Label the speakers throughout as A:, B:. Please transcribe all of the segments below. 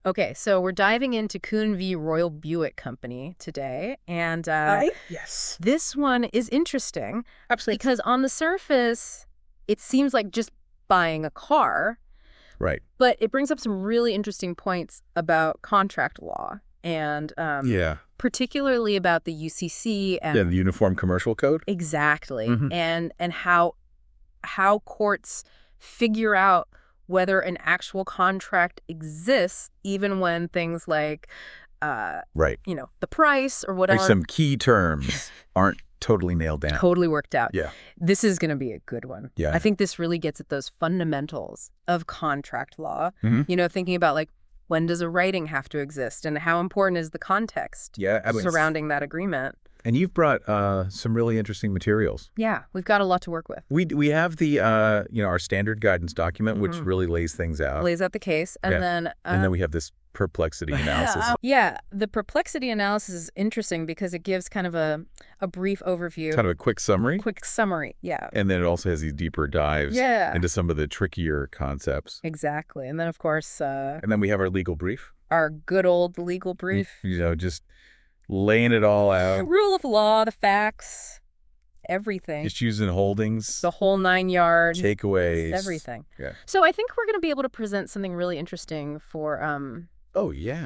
A: Okay, so we're diving into Kuhn v. Royal Buick Company today, and
B: Yes.
A: this one is interesting
B: Absolutely.
A: because on the surface, it seems like just buying a car,
B: Right.
A: but it brings up some really interesting points about contract law and
B: Yeah.
A: particularly about the UCC and
B: Yeah, the Uniform Commercial Code.
A: exactly,
B: Mhm.
A: and how courts figure out whether an actual contract exists, even when things like,
B: Right.
A: the price or
B: Like
A: whatever
B: some key terms aren't totally nailed down.
A: totally worked out.
B: Yeah.
A: This is going to be a good one.
B: Yeah.
A: I think this really gets at those fundamentals of contract law.
B: Mhm.
A: Thinking about like, when does a writing have to exist and how important is the context
B: Yeah. I mean,
A: surrounding that agreement?
B: and you've brought some really interesting materials.
A: Yeah, we've got a lot to work with.
B: We have the our standard guidance document, which
A: Mhm.
B: really lays things out.
A: Lays out the case. And
B: Yeah.
A: then
B: And then we have this perplexity analysis.
A: yeah, the perplexity analysis is interesting because it gives kind of a brief overview.
B: Kind of a quick summary.
A: Quick summary, yeah.
B: And then it also has these deeper dives
A: Yeah.
B: into some of the trickier concepts.
A: Exactly. And then, of course,
B: And then we have our legal brief.
A: our good old legal brief.
B: Just laying it all out.
A: Rule of law, the facts, everything.
B: Issues and holdings.
A: The whole 9 yards.
B: Takeaways.
A: Everything.
B: Yeah.
A: So I think we're going to be able to present something really interesting for
B: Oh, yeah.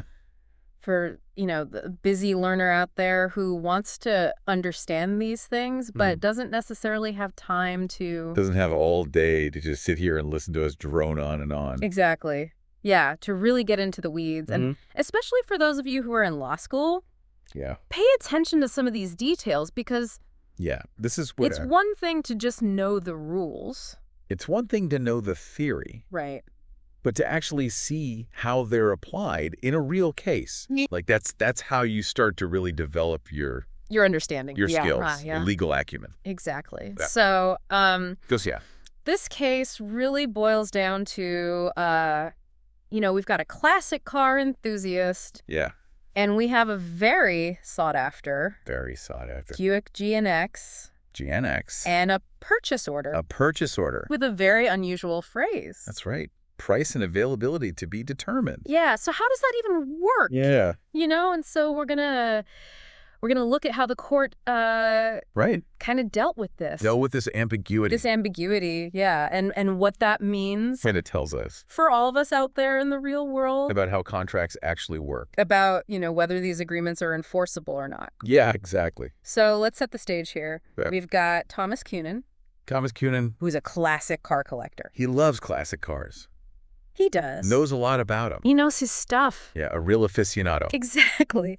A: the busy learner out there who wants to understand these things, but doesn't necessarily have time to...
B: Doesn't have all day to just sit here and listen to us drone on and on.
A: Exactly. Yeah, to really get into the weeds. And especially for those of you who are in law school,
B: Yeah.
A: pay attention to some of these details because
B: Yeah. This is what
A: it's one thing to just know the rules.
B: it's one thing to know the theory,
A: Right.
B: but to actually see how they're applied in a real case. Like that's how you start to really develop your
A: understanding.
B: skills,
A: Yeah.
B: your legal acumen.
A: Exactly.
B: Yeah.
A: So,
B: Goes, yeah.
A: this case really boils down to, we've got a classic car enthusiast,
B: Yeah.
A: and we have a very sought after
B: Very sought after.
A: Buick GNX
B: GNX.
A: and a purchase order
B: A purchase order.
A: with a very unusual phrase.
B: That's right. Price and availability to be determined.
A: Yeah. So how does that even work?
B: Yeah.
A: And so we're gonna look at how the court
B: Right.
A: kind of dealt with this.
B: Dealt with this ambiguity.
A: This ambiguity, yeah, and what that means
B: Kind of tells us
A: for all of us out there in the real world
B: about how contracts actually work.
A: about, whether these agreements are enforceable or not.
B: Yeah, exactly.
A: So let's set the stage here.
B: Yeah.
A: We've got Thomas Kunin,
B: Thomas Kunin,
A: who's a classic car collector.
B: he loves classic cars.
A: He does.
B: Knows a lot about them.
A: He knows his stuff.
B: Yeah, a real aficionado.
A: Exactly.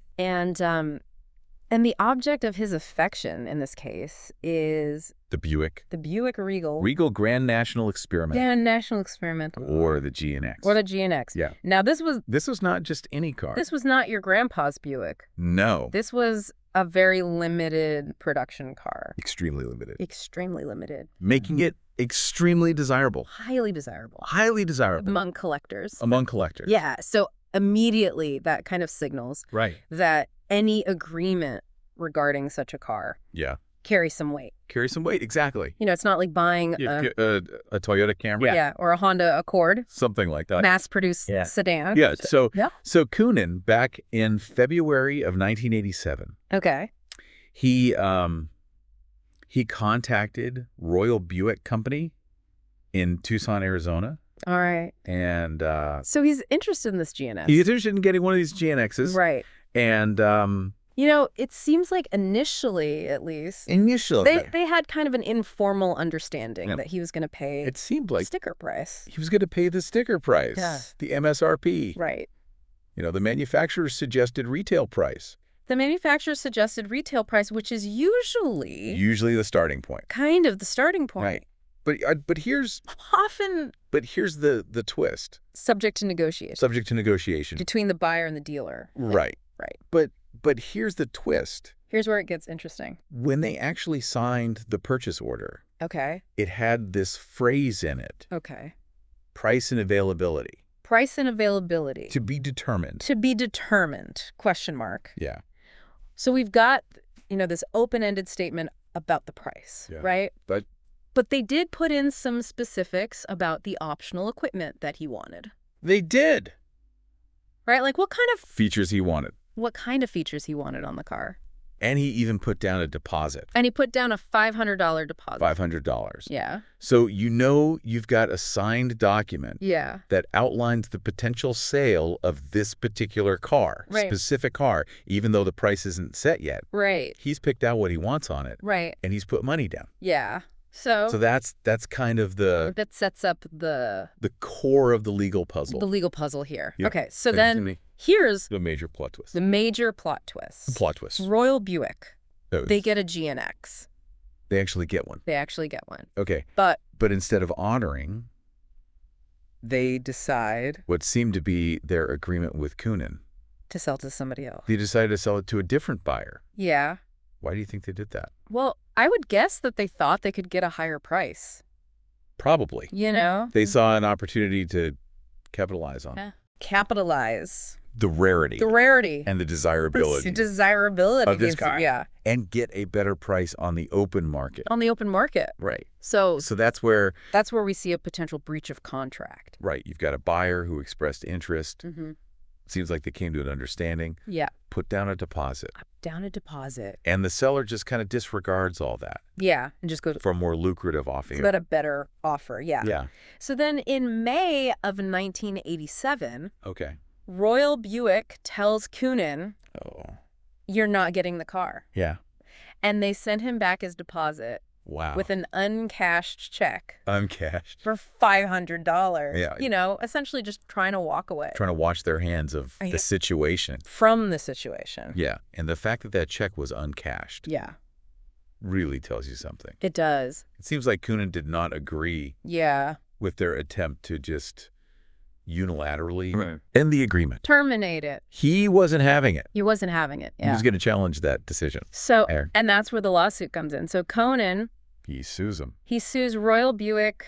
A: And the object of his affection in this case is
B: The Buick.
A: the Buick Regal.
B: Regal Grand National Experiment.
A: Yeah, National Experimental.
B: Or the GNX.
A: Or the GNX.
B: Yeah.
A: Now, this was
B: not just any car.
A: not your grandpa's Buick.
B: No.
A: This was a very limited production car.
B: Extremely limited.
A: Extremely limited.
B: Making it extremely desirable.
A: Highly desirable.
B: Highly desirable.
A: Among collectors.
B: Among collectors.
A: Yeah, so immediately that kind of signals
B: Right.
A: that any agreement regarding such a car
B: Yeah.
A: carries some weight.
B: Carry some weight. Exactly.
A: It's not like buying
B: A Toyota Camry.
A: or a Honda Accord,
B: Something like that.
A: mass-produced
B: Yeah.
A: sedan.
B: Yeah. So
A: Yeah.
B: Kunin, back in February of 1987,
A: Okay.
B: he contacted Royal Buick Company in Tucson, Arizona,
A: All right.
B: and
A: So he's interested in this GNS.
B: he's interested in getting one of these GNXs.
A: Right.
B: And
A: It seems like initially, at least,
B: initially,
A: they had kind of an informal understanding
B: Yeah.
A: that he was going to pay
B: it seemed like
A: sticker price.
B: he was going to pay the sticker price,
A: Yeah.
B: the MSRP.
A: Right.
B: The manufacturer's suggested retail price,
A: The manufacturer's suggested retail price, which is
B: usually the starting point.
A: kind of the starting point.
B: Right. But here's
A: Often
B: the twist.
A: subject to negotiation
B: Subject to negotiation.
A: between the buyer and the dealer.
B: Right.
A: Right.
B: But here's the twist.
A: Here's where it gets interesting.
B: When they actually signed the purchase order,
A: Okay.
B: it had this phrase in it,
A: Okay.
B: price and availability,
A: Price and availability.
B: to be determined.
A: To be determined, question mark.
B: Yeah.
A: So we've got, this open-ended statement about the price,
B: Yeah.
A: right?
B: But
A: they did put in some specifics about the optional equipment that he wanted.
B: they did.
A: Right? Like what kind
B: features he wanted.
A: of features he wanted on the car.
B: And he even put down a deposit.
A: And he put down a $500 deposit.
B: $500.
A: Yeah.
B: So you know you've got a signed document
A: Yeah.
B: that outlines the potential sale of this particular car,
A: Right.
B: specific car, even though the price isn't set yet.
A: Right.
B: He's picked out what he wants on it,
A: Right.
B: and he's put money down.
A: Yeah. So
B: that's kind of the
A: that sets up the
B: core of the legal puzzle.
A: legal puzzle here.
B: Yep.
A: Okay. So
B: Excuse
A: then
B: me.
A: here's
B: The major plot twist.
A: the major plot twist.
B: Plot twist.
A: Royal Buick.
B: Oh,
A: They get a GNX.
B: they actually get one.
A: They actually get one.
B: Okay.
A: But
B: But instead of honoring
A: they decide
B: what seemed to be their agreement with Coonan,
A: to sell to somebody else.
B: they decided to sell it to a different buyer.
A: Yeah.
B: Why do you think they did that?
A: Well, I would guess that they thought they could get a higher price.
B: Probably.
A: You know?
B: They saw an opportunity to capitalize on
A: Yeah. Capitalize.
B: the rarity
A: The rarity.
B: and the desirability
A: Desirability
B: of this
A: is-
B: car.
A: Yeah.
B: and get a better price on the open market.
A: On the open market.
B: Right.
A: So
B: So that's where,
A: that's where we see a potential breach of contract.
B: right, you've got a buyer who expressed interest.
A: Mm-hmm.
B: Seems like they came to an understanding.
A: Yeah.
B: Put down a deposit.
A: Down a deposit.
B: And the seller just kind of disregards all that
A: Yeah. And just goes,
B: for a more lucrative offer.
A: it's got a better offer. Yeah.
B: Yeah.
A: So then in May of 1987,
B: Okay.
A: Royal Buick tells Coonan,
B: Oh.
A: you're not getting the car.
B: Yeah.
A: And they send him back his deposit
B: Wow.
A: with an uncashed check
B: uncashed.
A: for $500.
B: Yeah.
A: You know, essentially just trying to walk away
B: Trying to wash their hands of
A: I-
B: the situation.
A: from the situation.
B: Yeah. And the fact that that check was uncashed
A: Yeah,
B: really tells you something.
A: it does.
B: It seems like Coonan did not agree
A: Yeah.
B: with their attempt to just unilaterally
C: Right.
B: end the agreement.
A: Terminate it.
B: He wasn't having it.
A: He wasn't having it.
B: He
A: Yeah.
B: was going to challenge that decision.
A: So,
B: There.
A: and that's where the lawsuit comes in. So Conan,
B: He sues him.
A: he sues Royal Buick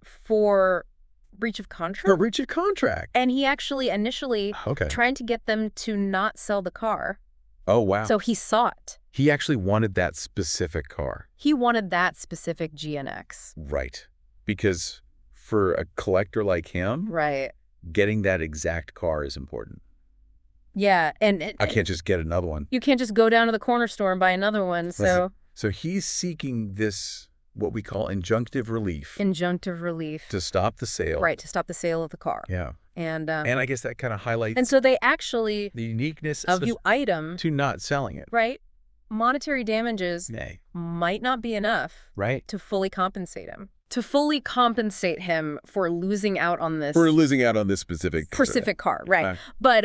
A: for breach of
B: For
A: contract.
B: breach of contract.
A: And he actually initially
B: Okay.
A: tried to get them to not sell the car.
B: Oh, wow.
A: So he sought.
B: He actually wanted that specific car.
A: He wanted that specific GNX.
B: Right. Because for a collector like him,
A: Right.
B: getting that exact car is important.
A: Yeah. And
B: I can't just get another one.
A: you can't just go down to the corner store and buy another one. So
B: So he's seeking this, what we call injunctive relief,
A: injunctive relief.
B: to stop the sale.
A: Right. To stop the sale of the car.
B: Yeah.
A: And
B: And I guess that kind of highlights
A: and so they actually
B: the uniqueness
A: of you item,
B: to not selling it.
A: right? Monetary damages
B: Nay.
A: might not be enough
B: Right.
A: to fully compensate him. To fully compensate him for losing out on this
B: For losing out on this specific
A: car, right?
B: Uh,
A: but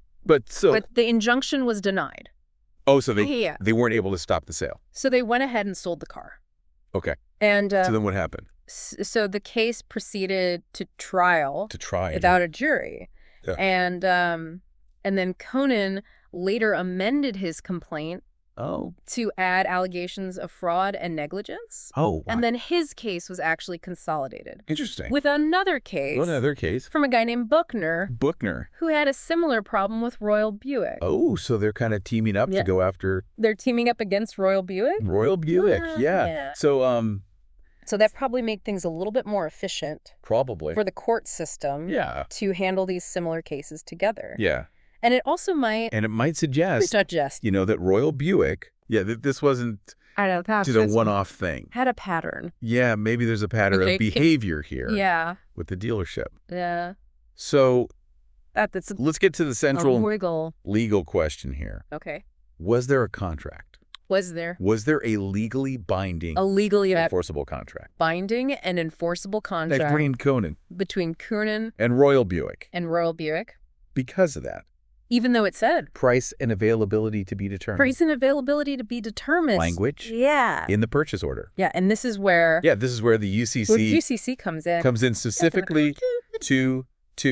B: But
A: the injunction was denied.
B: so
A: Yeah.
B: they weren't able to stop the sale.
A: So they went ahead and sold the car.
B: Okay.
A: And
B: So then what happened?
A: so the case proceeded to trial
B: To try
A: without a jury.
B: Yeah.
A: And then Conan later amended his complaint to add allegations of fraud and negligence.
B: Oh.
A: And then his case was actually consolidated
B: Interesting.
A: with another case
B: Another case.
A: from a guy named Buckner
B: Buckner.
A: who had a similar problem with Royal Buick.
B: Oh, so they're kind of teaming up
A: Yeah.
B: to go after
A: They're teaming up against Royal Buick.
B: Royal Buick. Yeah.
A: Yeah.
B: So
A: So that probably made things a little bit more efficient
B: probably.
A: for the court system
B: Yeah.
A: to handle these similar cases together.
B: Yeah.
A: And it also might
B: And it might suggest,
A: suggest,
B: that Royal Buick, this wasn't
A: I don't know,
B: just a one-off thing.
A: had a pattern.
B: Yeah, maybe there's a pattern
A: Okay.
B: of behavior here
A: Yeah.
B: with the dealership.
A: Yeah.
B: So
A: That's
B: let's get to the
A: a
B: central
A: wiggle.
B: legal question here.
A: Okay.
B: Was there a contract?
A: Was there
B: Was there a legally binding,
A: a legally
B: enforceable contract?
A: binding and enforceable contract
B: Between Conan
A: between Coonan
B: and Royal Buick.
A: and Royal Buick,
B: Because of that,
A: even though it said
B: price and availability to be determined.
A: price and availability to be determined.
B: Language
A: Yeah.
B: in the purchase order.
A: Yeah, and this is where
B: Yeah, this is where the
A: where
B: UCC
A: UCC comes in.
B: comes in specifically to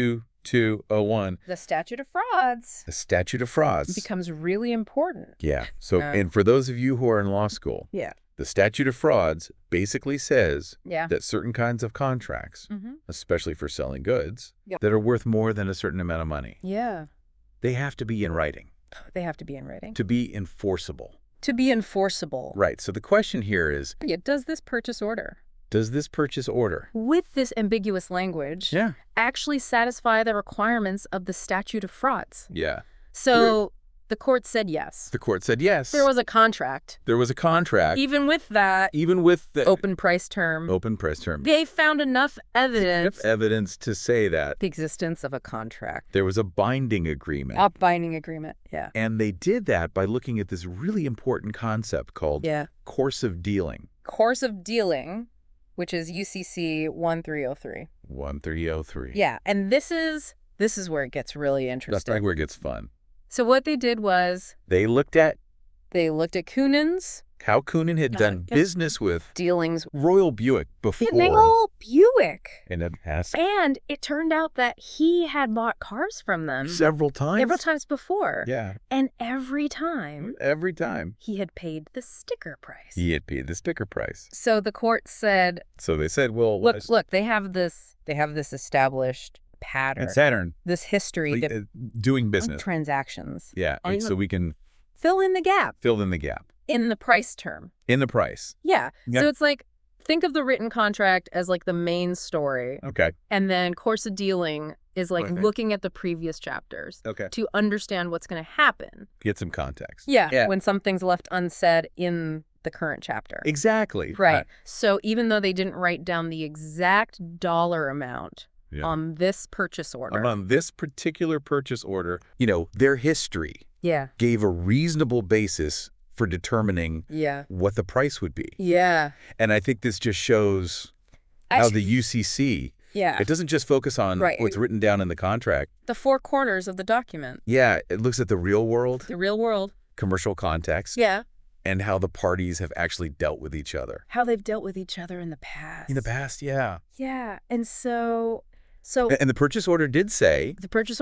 B: 2201,
A: The statute of frauds
B: the statute of frauds.
A: becomes really important.
B: Yeah. So,
A: Uh.
B: and for those of you who are in law school,
A: Yeah.
B: the statute of frauds basically says
A: Yeah.
B: that certain kinds of contracts,
A: Mm-hmm.
B: especially for selling goods,
A: Yep.
B: that are worth more than a certain amount of money,
A: Yeah.
B: they have to be in writing
A: They have to be in writing.
B: to be enforceable.
A: To be enforceable.
B: Right. So the question here is,
A: Yeah, does this purchase order
B: Does this purchase order
A: with this ambiguous language actually satisfy the requirements of the statute of frauds?
B: Yeah.
A: So the court said yes.
B: The court said yes.
A: There was a contract.
B: There was a contract.
A: Even with that,
B: Even with the
A: open price term,
B: they
A: found enough evidence
B: to say that
A: the existence of a contract.
B: there was a binding agreement.
A: A binding agreement, yeah.
B: And they did that by looking at this really important concept called course of dealing.
A: Course of dealing, which is UCC 1303.
B: 1303.
A: Yeah, and this is where it gets really interesting.
B: That's right where it gets fun.
A: So what they did was
B: They looked at
A: Kunin's
B: how Kunin had done business with
A: dealings.
B: Royal Buick before.
A: Royal Buick.
B: In the past.
A: And it turned out that he had bought cars from them
B: Several times
A: before.
B: Yeah.
A: And every time he had paid the sticker price.
B: He had paid the sticker price.
A: So the court said,
B: So they said, well,
A: look, they have this established pattern.
B: and Saturn
A: This history
B: doing business.
A: Transactions.
B: Yeah. So we can
A: fill in the gap. In the price term.
B: In the price.
A: Yeah. So it's like, think of the written contract as like the main story.
B: Okay.
A: And then course of dealing is like looking at the previous chapters to understand what's going to happen.
B: Get some context.
A: Yeah. When something's left unsaid in the current chapter.
B: Exactly.
A: Right. So even though they didn't write down the exact dollar amount on this purchase order.
B: On this particular purchase order, their history gave a reasonable basis for determining what the price would be.
A: Yeah.
B: And I think this just shows how the UCC, it doesn't just focus on what's written down in the contract.
A: The four corners of the document.
B: Yeah, it looks at the real world. Commercial context.
A: Yeah.
B: And how the parties have actually dealt with each other.
A: How they've dealt with each other in the past.
B: Yeah.
A: Yeah. And so...
B: And the purchase order did say...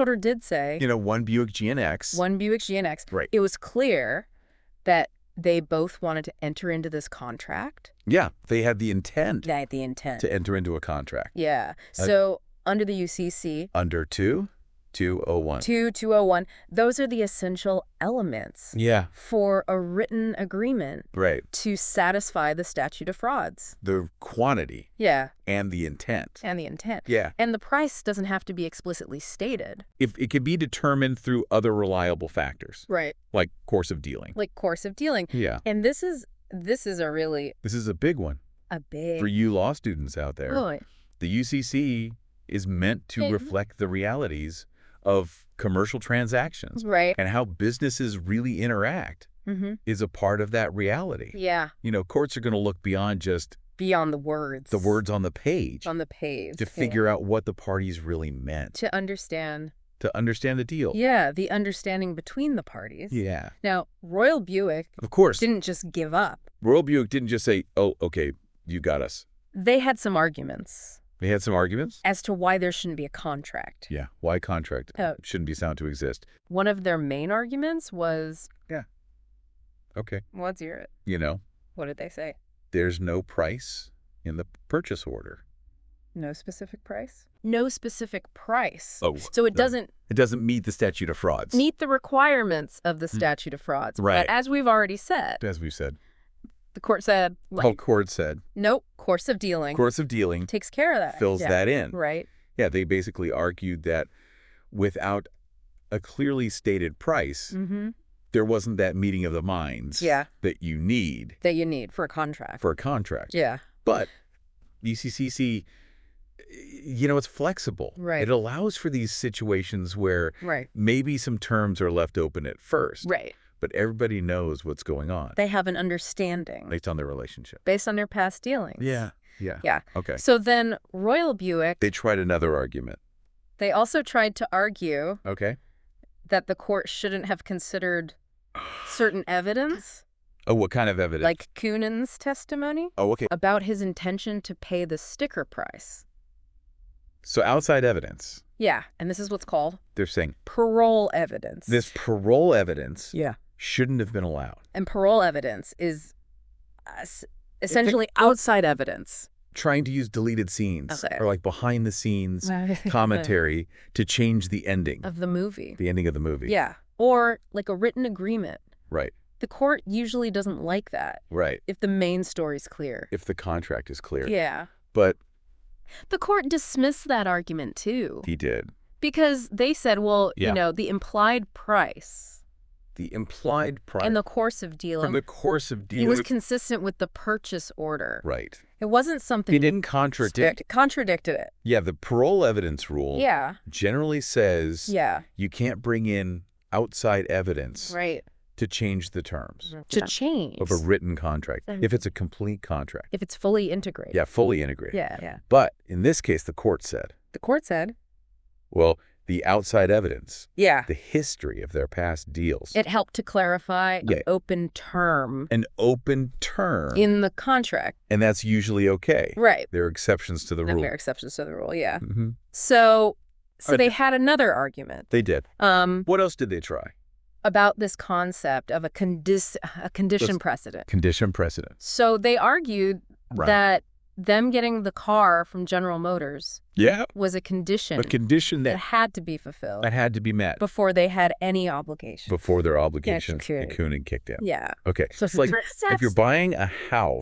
A: one
B: Buick GNX.
A: One Buick GNX.
B: Right.
A: It was clear that they both wanted to enter into this contract.
B: Yeah. They had the intent.
A: To
B: enter into a contract.
A: Yeah. So under the UCC...
B: Under 2201.
A: 2201. Those are the essential elements.
B: Yeah.
A: For a written agreement.
B: Right.
A: To satisfy the statute of frauds.
B: The quantity.
A: Yeah.
B: And the intent.
A: Yeah. And the price doesn't have to be explicitly stated.
B: If it can be determined through other reliable factors.
A: Right.
B: Like course of dealing.
A: Yeah. And this is a
B: big one. For you law students out there.
A: Oh.
B: The UCC is meant to reflect the realities of commercial transactions.
A: Right.
B: And how businesses really interact is a part of that reality.
A: Yeah.
B: Courts are going to look beyond
A: the words.
B: The words on the page. To figure out what the parties really meant.
A: To understand
B: the deal.
A: Yeah, the understanding between the parties.
B: Yeah.
A: Now, Royal Buick,
B: of course,
A: didn't just give up.
B: Royal Buick didn't just say, oh, okay, you got us.
A: They had some arguments.
B: As
A: to why there shouldn't be a contract.
B: Yeah, why contract shouldn't be found to exist.
A: One of their main arguments was...
B: Yeah. Okay.
A: Let's hear it.
B: What
A: did they say?
B: There's no price in the purchase order.
A: No specific price? No specific price.
B: Oh.
A: So it doesn't...
B: It doesn't meet the statute of frauds.
A: Meet the requirements of the statute of frauds.
B: Right.
A: But as we've already said... The court said... Nope. Course of dealing. Takes care of that.
B: Fills that in.
A: Right.
B: Yeah, they basically argued that without a clearly stated price, there wasn't that meeting of the minds that you need.
A: For a contract.
B: Yeah. But UCCC, it's flexible.
A: Right.
B: It allows for these situations where maybe some terms are left open at first.
A: Right.
B: But everybody knows what's going on.
A: They have an understanding.
B: Based on their relationship.
A: Based on their past dealings.
B: Yeah. Okay.
A: So then Royal Buick...
B: They tried another argument.
A: They also tried to argue...
B: Okay.
A: That the court shouldn't have considered certain evidence.
B: Oh, what kind of evidence?
A: Like Kunin's testimony.
B: Oh, okay.
A: About his intention to pay the sticker price.
B: So outside evidence.
A: Yeah, and this is what's called...
B: They're saying...
A: Parole evidence.
B: This parole evidence...
A: Yeah.
B: Shouldn't have been allowed.
A: And parole evidence is essentially outside evidence.
B: Trying to use deleted scenes or like behind the scenes commentary to change the ending.
A: Of the movie.
B: The ending of the movie.
A: Yeah. Or like a written agreement.
B: Right.
A: The court usually doesn't like that.
B: Right.
A: If the main story's clear.
B: If the contract is clear.
A: Yeah.
B: But
A: the court dismissed that argument, too.
B: He did.
A: Because they said, well,
B: Yeah.
A: you know, the implied price.
B: The implied price.
A: In the course of dealing.
B: From the course of dealing.
A: It was consistent with the purchase order.
B: Right.
A: It wasn't something.
B: He didn't contradict.
A: Contradicted it.
B: Yeah, the parole evidence rule generally says you can't bring in outside evidence to change the terms.
A: To change.
B: Of a written contract. If it's a complete contract.
A: If it's fully integrated.
B: Yeah, fully integrated.
A: Yeah.
B: But in this case, the court said.
A: The court said.
B: Well, the outside evidence.
A: Yeah.
B: The history of their past deals.
A: It helped to clarify an open term.
B: An open term.
A: In the contract.
B: And that's usually okay.
A: Right.
B: There are exceptions to the rule.
A: There are exceptions to the rule, yeah.
B: Mm-hmm.
A: So they had another argument.
B: They did. What else did they try?
A: About this concept of a condition precedent.
B: Condition precedent.
A: So they argued that them getting the car from General Motors was a condition.
B: A condition that
A: had to be fulfilled.
B: That had to be met.
A: Before they had any obligation.
B: Before their obligations and Coonan kicked in.
A: Yeah.
B: Okay. So it's like if you're buying a house.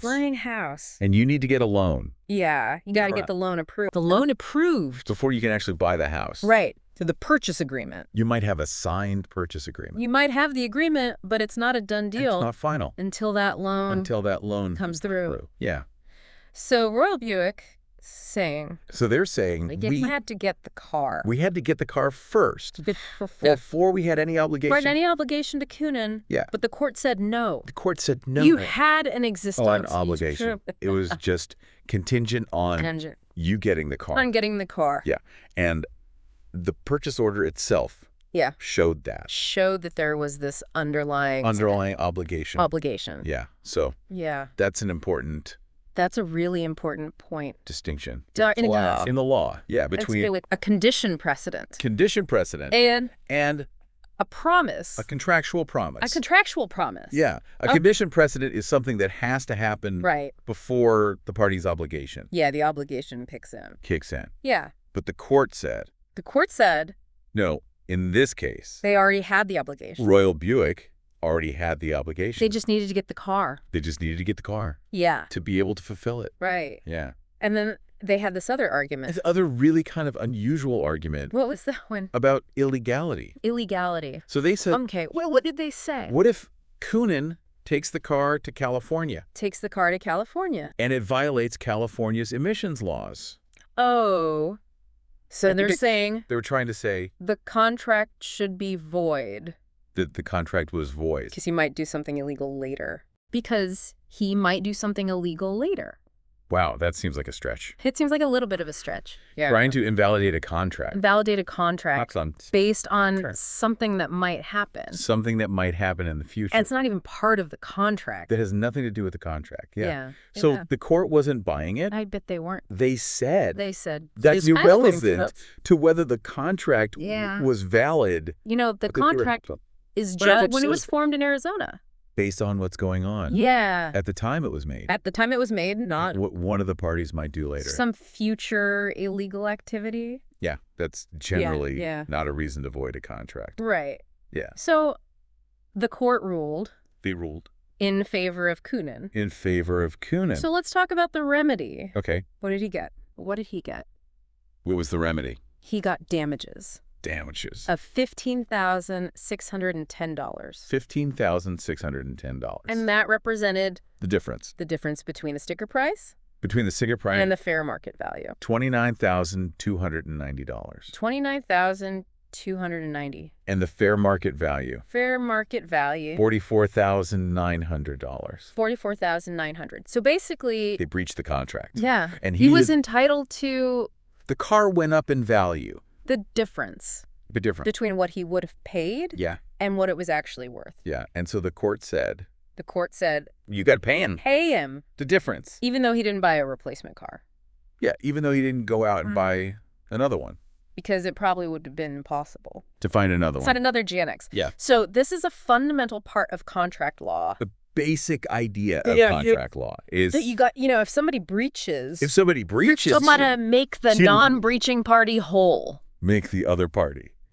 B: And you need to get a loan.
A: Yeah. You got to get the loan approved. The loan approved.
B: Before you can actually buy the house.
A: Right. To the purchase agreement.
B: You might have a signed purchase agreement.
A: You might have the agreement, but it's not a done deal.
B: It's not final.
A: Until that loan
B: comes
A: through.
B: Yeah.
A: So Royal Buick saying.
B: So they're saying
A: we had to get the car.
B: We had to get the car first. Before we had any obligation.
A: Right, any obligation to Coonan.
B: Yeah.
A: But the court said no.
B: The court said no.
A: You had an existence.
B: Oh, an obligation. It was just contingent on you getting the car.
A: On getting the car.
B: Yeah. And the purchase order itself showed that.
A: Showed that there was this underlying
B: obligation. Yeah. So that's an important...
A: That's a really important point.
B: Distinction.
A: In
B: the law. Yeah. Between
A: a condition precedent.
B: Condition precedent. And
A: a promise.
B: A contractual promise.
A: A contractual promise.
B: Yeah. A condition precedent is something that has to happen before the party's obligation.
A: Yeah, the obligation kicks in. Yeah.
B: But the court said.
A: The court said.
B: No, in this case.
A: They already had the obligation.
B: Royal Buick already had the obligation.
A: They just needed to get the car.
B: Yeah. To be able to fulfill it.
A: Right.
B: Yeah.
A: And then they had this other argument.
B: This other really kind of unusual argument.
A: What was that one?
B: About illegality.
A: So
B: they said.
A: Okay. Well, what did they say?
B: What if Coonan takes the car to California? And it violates California's emissions laws.
A: Oh. So they're saying.
B: They were trying to say.
A: The contract should be void.
B: That the contract was void.
A: Because he might do something illegal later. Wow,
B: that seems like a stretch.
A: It seems like a little bit of a stretch. Yeah.
B: Trying to invalidate a contract. Based on
A: something that might happen.
B: Something that might happen in the future.
A: And it's not even part of the contract.
B: That has nothing to do with the contract. Yeah. So the court wasn't buying it.
A: I bet they weren't.
B: They said
A: that's
B: irrelevant to whether the contract was valid.
A: You know, the contract is judged when it was formed in Arizona.
B: Based on what's going on.
A: Yeah.
B: At the time it was made.
A: Not
B: what one of the parties might do later.
A: Some future illegal activity.
B: Yeah, that's generally not a reason to void a contract.
A: Right.
B: Yeah.
A: So the court ruled.
B: They ruled.
A: In favor of Coonan.
B: So
A: let's talk about the remedy.
B: Okay.
A: What did he get? What
B: was the remedy?
A: He got damages. Of $15,610.
B: $15,610.
A: And that represented
B: the difference.
A: Between the sticker price.
B: And
A: the fair market value.
B: $29,290.
A: $29,290.
B: And the fair market value. $44,900.
A: $44,900. So basically.
B: They breached the contract.
A: Yeah. And he was entitled to.
B: The car went up in value.
A: The difference between what he would have paid and what it was actually worth.
B: Yeah. And so the court said.
A: You
B: got to pay him. The difference.
A: Even though he didn't buy a replacement car.
B: Yeah. Even though he didn't go out and buy another one.
A: Because it probably would have been impossible.
B: To find another one.
A: Find another GNX.
B: Yeah.
A: So this is a fundamental part of contract law.
B: The basic idea of contract law is
A: that if somebody breaches.
B: Somebody
A: to make the non-breaching party whole.
B: Make the other party